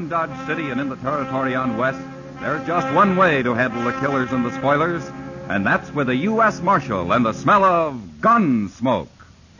in Dodge City and in the territory on West, there's just one way to handle the killers and the spoilers, and that's with a U.S. Marshal and the smell of gun smoke.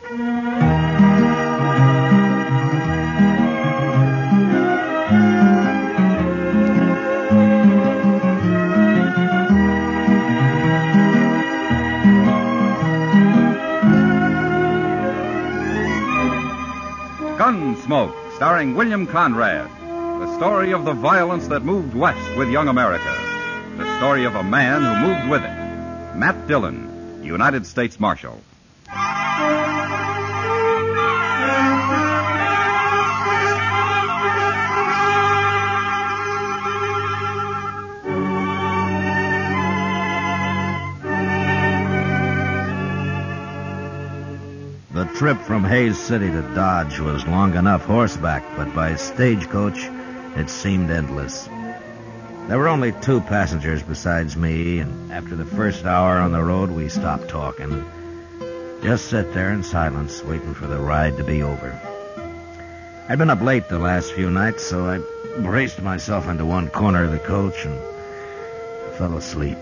Gunsmoke, starring William Conrad. The story of the violence that moved west with young America. The story of a man who moved with it. Matt Dillon, United States Marshal. The trip from Hays City to Dodge was long enough horseback, but by stagecoach, it seemed endless. There were only 2 passengers besides me, and after the first hour on the road, we stopped talking. Just sat there in silence, waiting for the ride to be over. I'd been up late the last few nights, so I braced myself into one corner of the coach and fell asleep.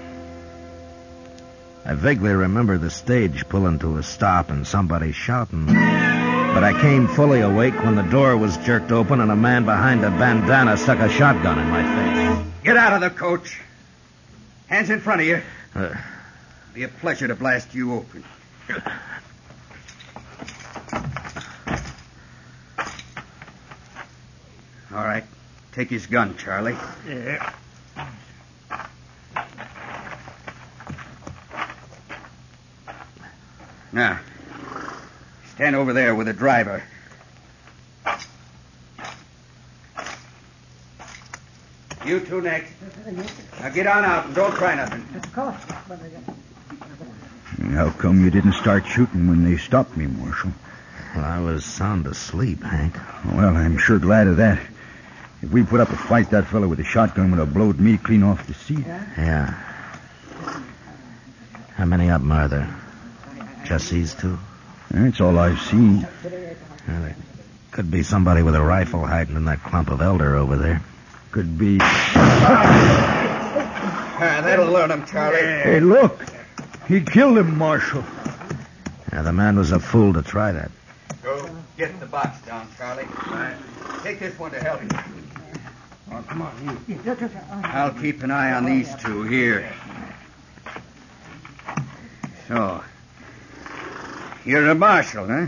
I vaguely remember the stage pulling to a stop and somebody shouting. But I came fully awake when the door was jerked open and a man behind a bandana stuck a shotgun in my face. Get out of the coach. Hands in front of you. Be a pleasure to blast you open. All right. Take his gun, Charlie. Yeah. Now, stand over there with the driver. You 2 next. Now get on out and don't try nothing. How come you didn't start shooting when they stopped me, Marshal? Well, I was sound asleep, Hank. Well, I'm sure glad of that. If we put up a fight, that fellow with the shotgun would have blowed me clean off the seat. Yeah. How many of them are there? Just these 2? That's all I've seen. Well, there could be somebody with a rifle hiding in that clump of elder over there. Could be... That'll learn him, Charlie. Hey, look. He killed him, Marshal. Yeah, the man was a fool to try that. Go get the box down, Charlie. Right. Take this one to help you. Oh, come on, you. I'll keep an eye on these 2 here. So... You're a marshal, huh?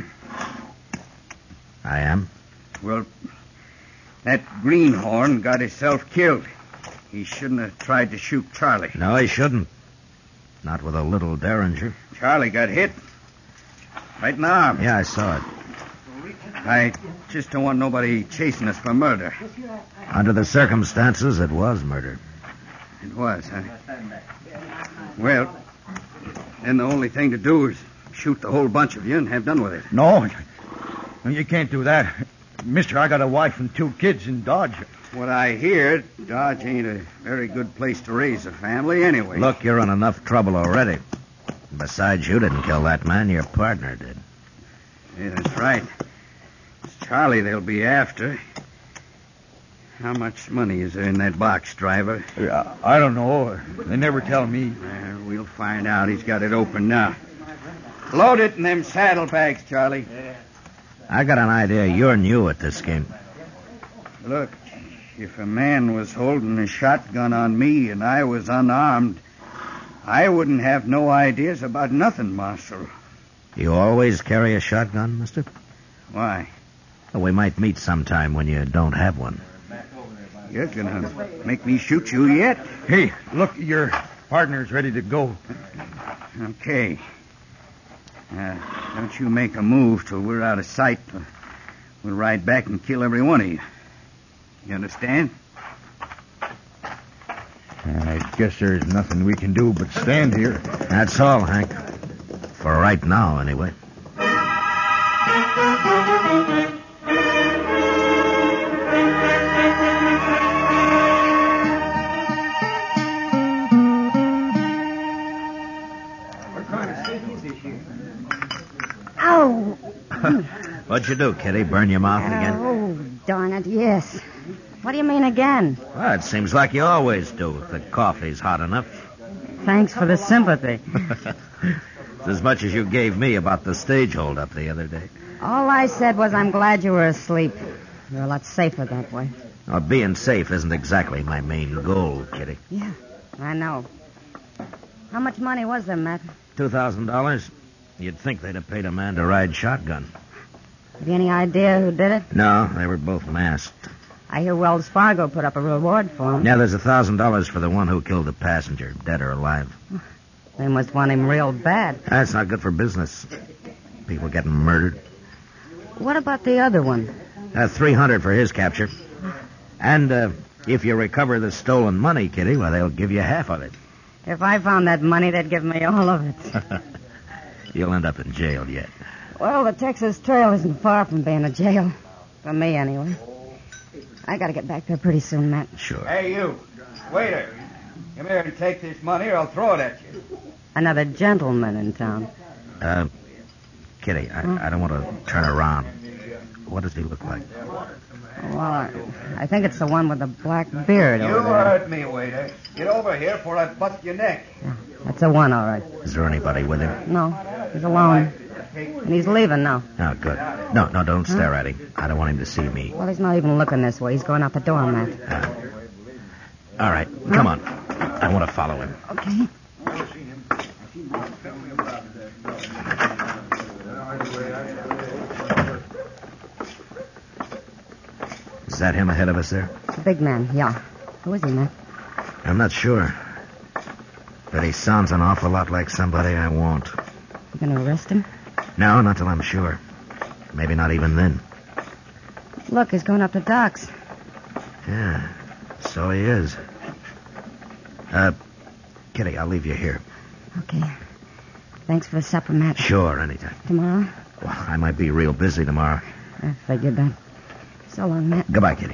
I am? Well, that greenhorn got himself killed. He shouldn't have tried to shoot Charlie. No, he shouldn't. Not with a little derringer. Charlie got hit. Right in the arm. Yeah, I saw it. I just don't want nobody chasing us for murder. Under the circumstances, it was murder. It was, huh? Well, then the only thing to do is shoot the whole bunch of you and have done with it. No, you can't do that. Mister, I got a wife and 2 kids in Dodge. What I hear, Dodge ain't a very good place to raise a family anyway. Look, you're in enough trouble already. Besides, you didn't kill that man. Your partner did. Yeah, that's right. It's Charlie they'll be after. How much money is there in that box, driver? I don't know. They never tell me. Well, we'll find out. He's got it open now. Load it in them saddlebags, Charlie. I got an idea you're new at this game. Look, if a man was holding a shotgun on me and I was unarmed, I wouldn't have no ideas about nothing, Marshal. You always carry a shotgun, mister? Why? Well, we might meet sometime when you don't have one. You're gonna make me shoot you yet? Hey, look, your partner's ready to go. Okay. Don't you make a move till we're out of sight. We'll ride back and kill every one of you. You understand? I guess there's nothing we can do but stand here. That's all, Hank. For right now, anyway. Ow! What'd you do, Kitty? Burn your mouth again? Oh, darn it, yes. What do you mean again? Well, it seems like you always do if the coffee's hot enough. Thanks for the sympathy. It's as much as you gave me about the stage hold-up the other day. All I said was I'm glad you were asleep. You're a lot safer that way. Well, being safe isn't exactly my main goal, Kitty. Yeah, I know. How much money was there, Matt? $2,000? You'd think they'd have paid a man to ride shotgun. Have you any idea who did it? No, they were both masked. I hear Wells Fargo put up a reward for him. Yeah, there's $1,000 for the one who killed the passenger, dead or alive. They must want him real bad. That's not good for business. People getting murdered. What about the other one? $300 for his capture. And if you recover the stolen money, Kitty, well, they'll give you half of it. If I found that money, they'd give me all of it. You'll end up in jail yet. Well, the Texas Trail isn't far from being a jail. For me, anyway. I gotta get back there pretty soon, Matt. Sure. Hey, you. Waiter. Come here and take this money or I'll throw it at you. Another gentleman in town. Kitty, I don't want to turn around. What does he look like? Well, I think it's the one with the black beard You over there. heard me, waiter. Get over here before I bust your neck. Yeah, that's the one, all right. Is there anybody with him? No, he's alone. And he's leaving now. Oh, good. No, don't stare at him. I don't want him to see me. Well, he's not even looking this way. He's going out the door, Matt. All right, come on. I want to follow him. Okay. Is that him ahead of us there? The big man, yeah. Who is he, Matt? I'm not sure. But he sounds an awful lot like somebody I want. You gonna arrest him? No, not till I'm sure. Maybe not even then. Look, he's going up the docks. Yeah, so he is. Kitty, I'll leave you here. Okay. Thanks for the supper, Matt. Sure, anytime. Tomorrow? Well, I might be real busy tomorrow. I figured that. So long, Matt. Goodbye, Kitty.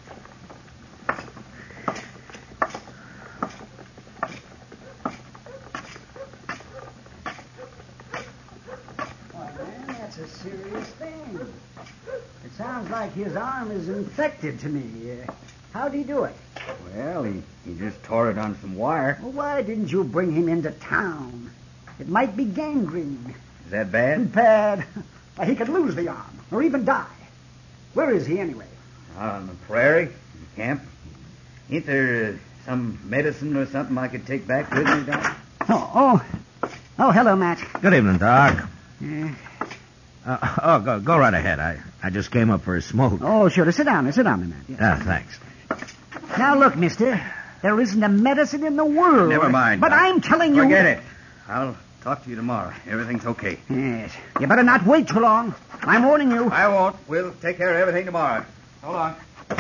That's a serious thing. It sounds like his arm is infected to me. How'd he do it? Well, he just tore it on some wire. Well, why didn't you bring him into town? It might be gangrene. Is that bad? Bad. Why, he could lose the arm, or even die. Where is he, anyway? Out on the prairie, in camp. Ain't there some medicine or something I could take back with me, Doc? Oh, hello, Matt. Good evening, Doc. Yeah. Go right ahead. I just came up for a smoke. Oh, sure. Sit down, Matt. Yeah, thanks. Now, look, mister. There isn't a medicine in the world. Never mind, But Doc. I'm telling you... Forget it. I'll talk to you tomorrow. Everything's okay. Yes. You better not wait too long. I'm warning you. I won't. We'll take care of everything tomorrow. So long.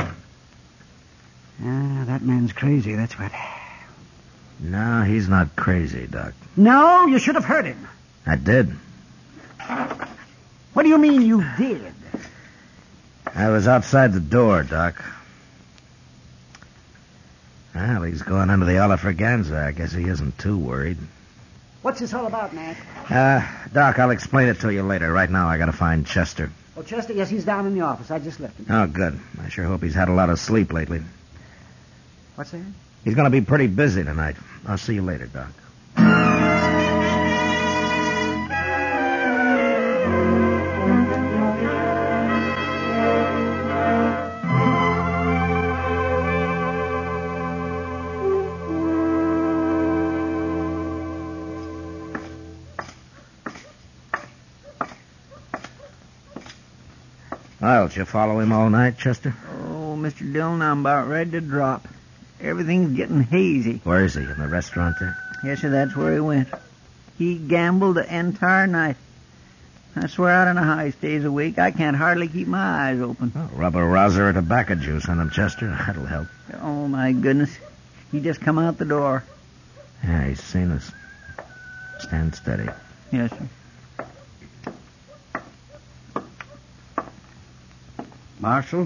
That man's crazy, that's what. No, he's not crazy, Doc. No, you should have heard him. I did. What do you mean you did? I was outside the door, Doc. Well, he's going under the Oliver-Ganza. I guess he isn't too worried. What's this all about, Matt? Doc, I'll explain it to you later. Right now, I gotta find Chester. Oh, Chester, yes, he's down in the office. I just left him. Oh, good. I sure hope he's had a lot of sleep lately. What's that? He's gonna be pretty busy tonight. I'll see you later, Doc. Well, did you follow him all night, Chester? Oh, Mr. Dillon, I'm about ready to drop. Everything's getting hazy. Where is he? In the restaurant there? Yes, sir, that's where he went. He gambled the entire night. I swear out on a high stays awake. I can't hardly keep my eyes open. Oh, rub a rouser or tobacco juice on him, Chester. That'll help. Oh, my goodness. He just come out the door. Yeah, he's seen us. Stand steady. Yes, sir. Marshal,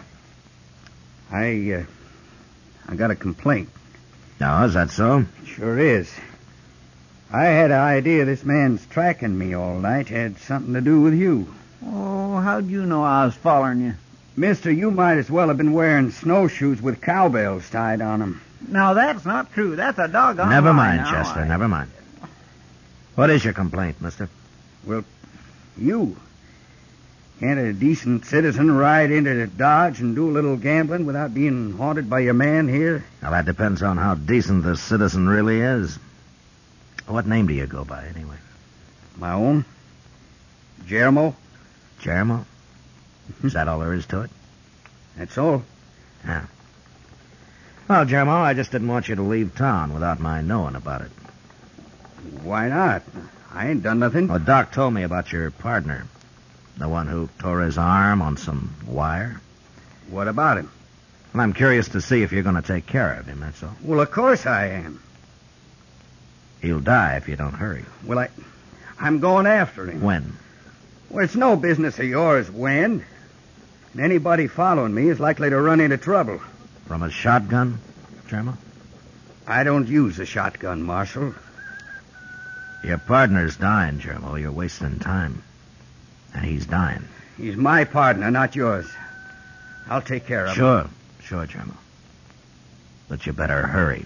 I got a complaint. Now, is that so? Sure is. I had an idea this man's tracking me all night had something to do with you. Oh, how'd you know I was following you? Mister, you might as well have been wearing snowshoes with cowbells tied on them. Now, that's not true. That's a doggone Never lie mind, now. Chester, never mind. What is your complaint, mister? Well, you. Can't a decent citizen ride into Dodge and do a little gambling without being haunted by your man here? Well, that depends on how decent the citizen really is. What name do you go by, anyway? My own? Jeremo? Jeremo? Is that all there is to it? That's all. Yeah. Well, Jeremo, I just didn't want you to leave town without my knowing about it. Why not? I ain't done nothing. Well, Doc told me about your partner. The one who tore his arm on some wire. What about him? Well, I'm curious to see if you're going to take care of him, that's all. Well, of course I am. He'll die if you don't hurry. Well, I'm going after him. When? Well, it's no business of yours when. And anybody following me is likely to run into trouble. From a shotgun, Jeremo? I don't use a shotgun, Marshal. Your partner's dying, Jeremo. You're wasting time. And he's dying. He's my partner, not yours. I'll take care of him. Sure, Jeremo. But you better hurry.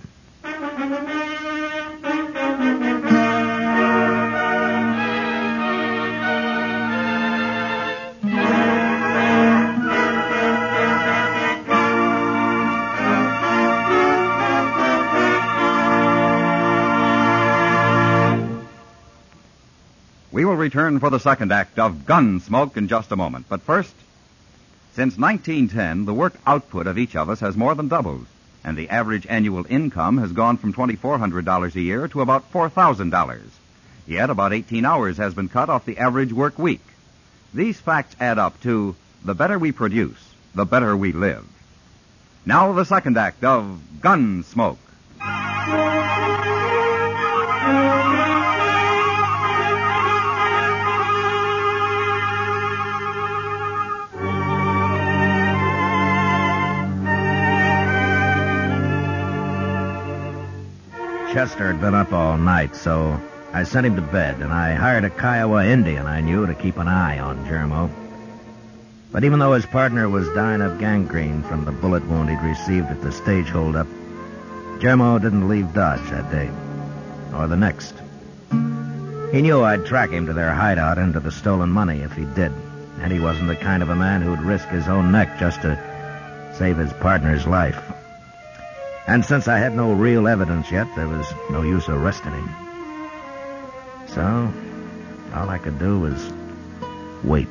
We will return for the second act of Gunsmoke in just a moment. But first, since 1910, the work output of each of us has more than doubled, and the average annual income has gone from $2,400 a year to about $4,000. Yet about 18 hours has been cut off the average work week. These facts add up to the better we produce, the better we live. Now the second act of Gunsmoke. Chester had been up all night, so I sent him to bed, and I hired a Kiowa Indian I knew to keep an eye on Jeremo. But even though his partner was dying of gangrene from the bullet wound he'd received at the stage holdup, Jeremo didn't leave Dodge that day, or the next. He knew I'd track him to their hideout and to the stolen money if he did, and he wasn't the kind of a man who'd risk his own neck just to save his partner's life. And since I had no real evidence yet, there was no use arresting him. So, all I could do was wait.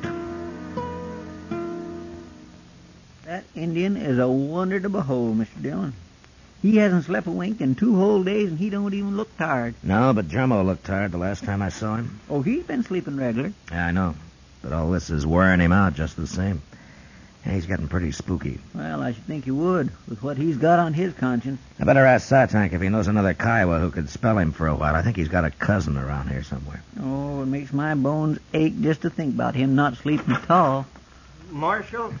That Indian is a wonder to behold, Mr. Dillon. He hasn't slept a wink in 2 whole days, and he don't even look tired. No, but Jeremo looked tired the last time I saw him. Oh, he's been sleeping regular. Yeah, I know. But all this is wearing him out just the same. And he's getting pretty spooky. Well, I should think he would, with what he's got on his conscience. I better ask Satank if he knows another Kiowa who could spell him for a while. I think he's got a cousin around here somewhere. Oh, it makes my bones ache just to think about him not sleeping at all. Marshal,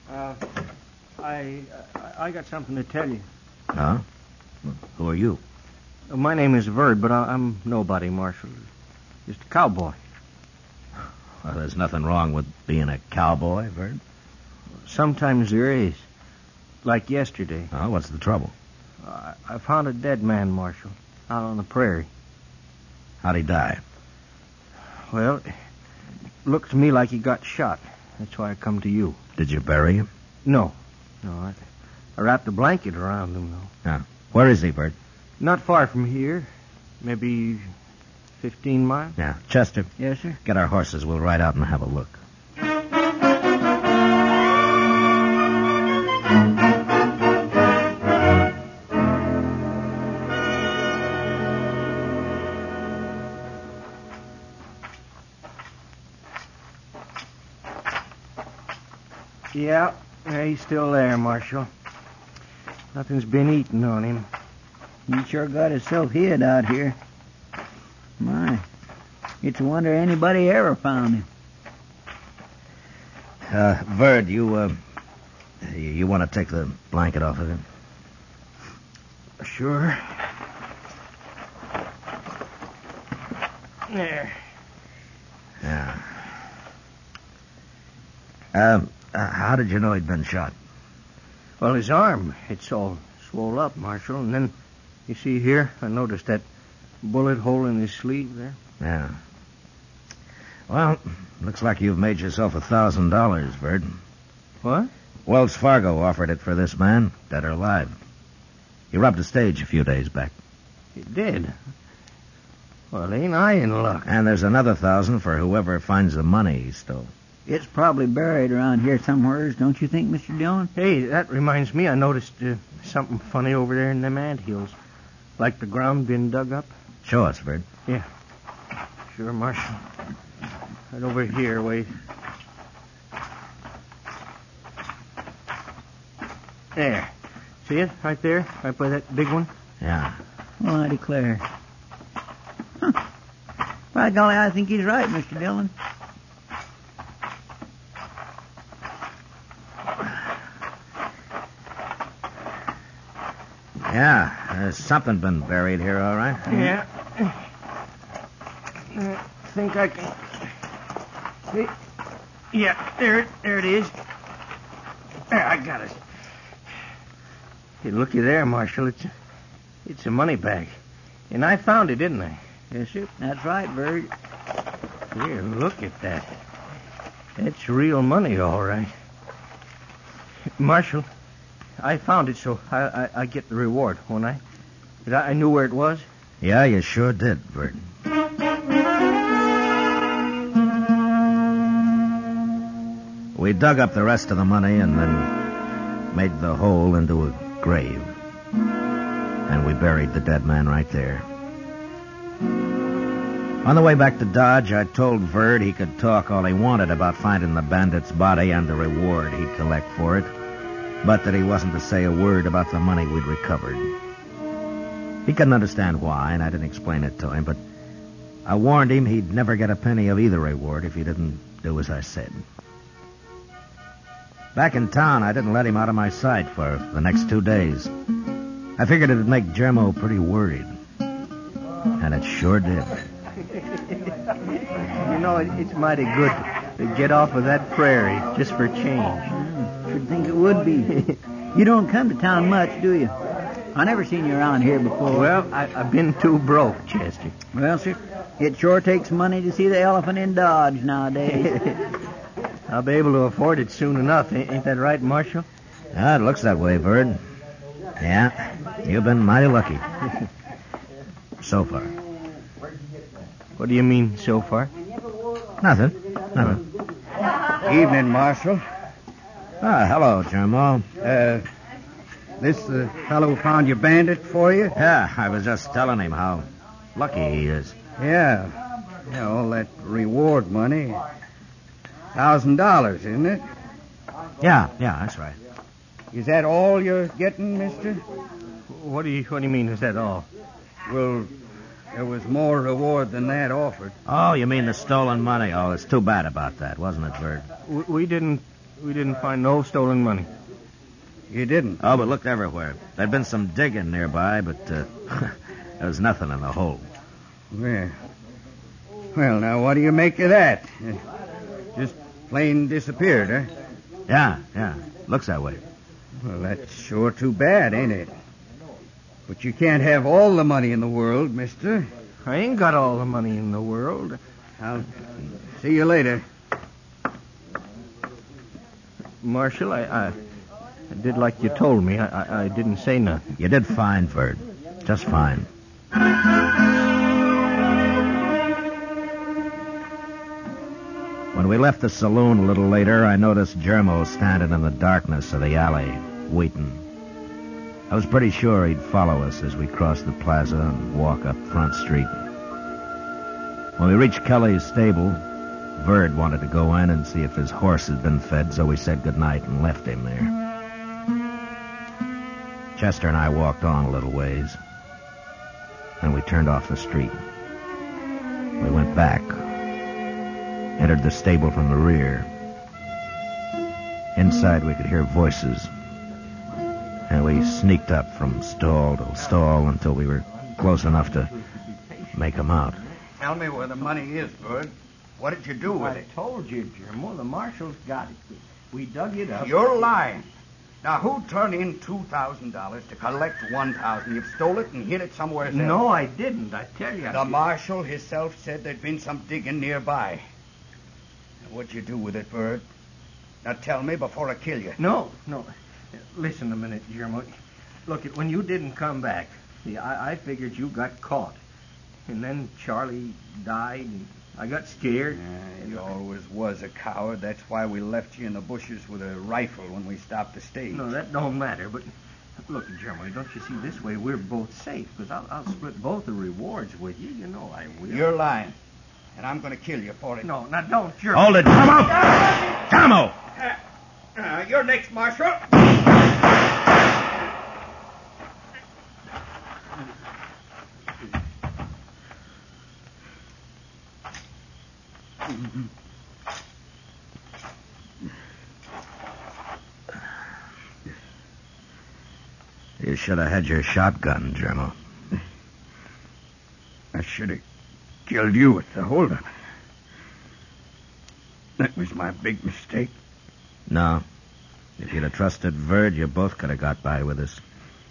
I got something to tell you. Huh? Who are you? My name is Verd, but I'm nobody, Marshal. Just a cowboy. Well, there's nothing wrong with being a cowboy, Verd. Sometimes there is. Like yesterday. Oh, what's the trouble? I found a dead man, Marshal, out on the prairie. How'd he die? Well, it looked to me like he got shot. That's why I come to you. Did you bury him? No. I wrapped a blanket around him, though. Yeah. Where is he, Verd? Not far from here. Maybe 15 miles. Yeah. Chester. Yes, sir? Get our horses. We'll ride out and have a look. Yeah, he's still there, Marshal. Nothing's been eaten on him. He sure got himself hid out here. My, it's a wonder anybody ever found him. Verd, you want to take the blanket off of him? Sure. There. Yeah. How did you know he'd been shot? Well, his arm, it's all swole up, Marshal. And then, you see here, I noticed that bullet hole in his sleeve there. Yeah. Well, looks like you've made yourself $1,000, Verd. What? Wells Fargo offered it for this man, dead or alive. He robbed a stage a few days back. He did? Well, ain't I in luck? And there's another 1,000 for whoever finds the money he stole. It's probably buried around here somewheres, don't you think, Mr. Dillon? Hey, that reminds me, I noticed something funny over there in them anthills. Like the ground been dug up. Show us, Verd. Yeah. Sure, Marshal. Right over here, wait. There. See it? Right there? Right by that big one? Yeah. Well, I declare. Huh. By golly, I think he's right, Mr. Dillon. Yeah, there's something been buried here, all right. Yeah. I think I can... See? Yeah, there it is. There, I got it. Hey, looky there, Marshal. It's a money bag. And I found it, didn't I? Yes, sir. That's right, Verd. Here, look at that. That's real money, all right. Marshal, I found it, so I get the reward, won't I? But I knew where it was. Yeah, you sure did, Verd. We dug up the rest of the money and then made the hole into a grave. And we buried the dead man right there. On the way back to Dodge, I told Verd he could talk all he wanted about finding the bandit's body and the reward he'd collect for it, but that he wasn't to say a word about the money we'd recovered. He couldn't understand why, and I didn't explain it to him, but I warned him he'd never get a penny of either reward if he didn't do as I said. Back in town, I didn't let him out of my sight for the next 2 days. I figured it'd make Jermo pretty worried. And it sure did. You know, it's mighty good to get off of that prairie just for change. Should think it would be. You don't come to town much, do you? I never seen you around here before. Well, I've been too broke, Chester. Well, sir, it sure takes money to see the elephant in Dodge nowadays. I'll be able to afford it soon enough. Ain't that right, Marshal? Yeah, it looks that way, Verd. Yeah, you've been mighty lucky. So far. What do you mean, so far? Nothing. Evening, Marshal. Hello, Jermo. This the fellow who found your bandit for you? Yeah, I was just telling him how lucky he is. Yeah. Yeah, all that reward money. $1,000, isn't it? Yeah, that's right. Is that all you're getting, mister? What do you mean, is that all? Well, there was more reward than that offered. Oh, you mean the stolen money? Oh, it's too bad about that, wasn't it, Verd? We didn't find no stolen money. You didn't? Oh, but looked everywhere. There'd been some digging nearby, but there was nothing in the hole. Yeah. Well, now, what do you make of that? Just plain disappeared, eh? Yeah. Looks that way. Well, that's sure too bad, ain't it? But you can't have all the money in the world, mister. I ain't got all the money in the world. I'll see you later. Marshal, I did like you told me. I didn't say nothing. You did fine, Verd. Just fine. When we left the saloon a little later, I noticed Jermo standing in the darkness of the alley, waiting. I was pretty sure he'd follow us as we crossed the plaza and walk up Front Street. When we reached Kelly's stable, Verd wanted to go in and see if his horse had been fed, so we said goodnight and left him there. Chester and I walked on a little ways. Then we turned off the street. We went back, entered the stable from the rear. Inside we could hear voices, and we sneaked up from stall to stall until we were close enough to make them out. Tell me where the money is, Bud. What did you do with it? I told you, Jim. Well, the marshal's got it. We dug it up. You're lying. Now, who turned in $2,000 to collect $1,000? You've stole it and hid it somewhere else. No, I didn't. I tell you. The marshal himself said there'd been some digging nearby. Now, what'd you do with it, Bird? Now, tell me before I kill you. No. Listen a minute, Guillermo. Look, when you didn't come back, see, I figured you got caught. And then Charlie died, and I got scared. You always was a coward. That's why we left you in the bushes with a rifle when we stopped the stage. No, that don't matter, but look, Jeremy, don't you see, this way we're both safe, because I'll split both the rewards with you. You know I will. You're lying, and I'm going to kill you for it. No, now don't, Jeremy. Hold it, Tomo! Tomo! You're next, Marshal. You should have had your shotgun, Germo. I should have killed you with the holdup. That was my big mistake. No. If you'd have trusted Verd, you both could have got by with this.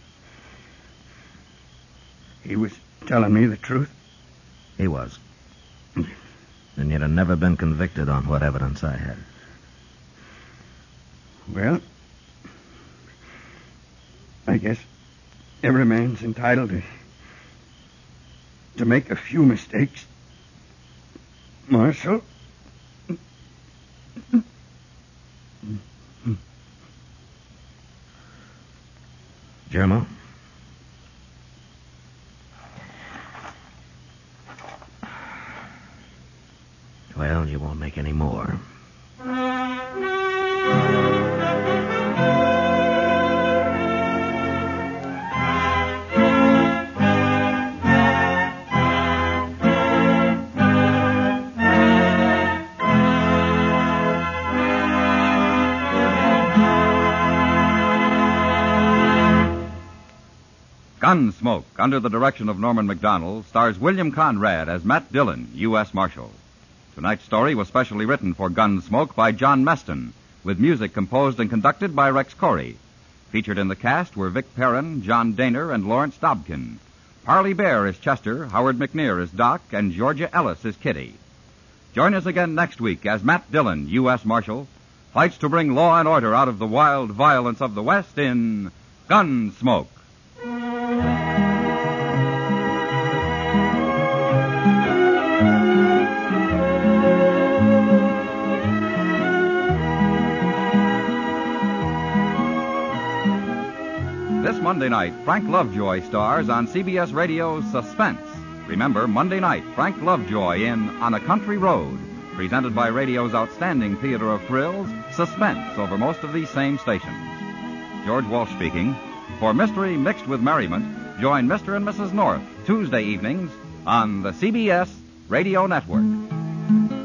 He was telling me the truth? He was. And you'd have never been convicted on what evidence I had. Well, I guess every man's entitled to make a few mistakes. Marshal? Germo? Well, you won't make any more. Gunsmoke, under the direction of Norman Macdonnell, stars William Conrad as Matt Dillon, U.S. Marshal. Tonight's story was specially written for Gunsmoke by John Meston, with music composed and conducted by Rex Corey. Featured in the cast were Vic Perrin, John Daner, and Lawrence Dobkin. Parley Bear is Chester, Howard McNear is Doc, and Georgia Ellis is Kitty. Join us again next week as Matt Dillon, U.S. Marshal, fights to bring law and order out of the wild violence of the West in Gunsmoke. This Monday night, Frank Lovejoy stars on CBS Radio's Suspense. Remember, Monday night, Frank Lovejoy in On a Country Road, presented by radio's outstanding theater of thrills, Suspense, over most of these same stations. George Walsh speaking. For mystery mixed with merriment, join Mr. and Mrs. North Tuesday evenings on the CBS Radio Network.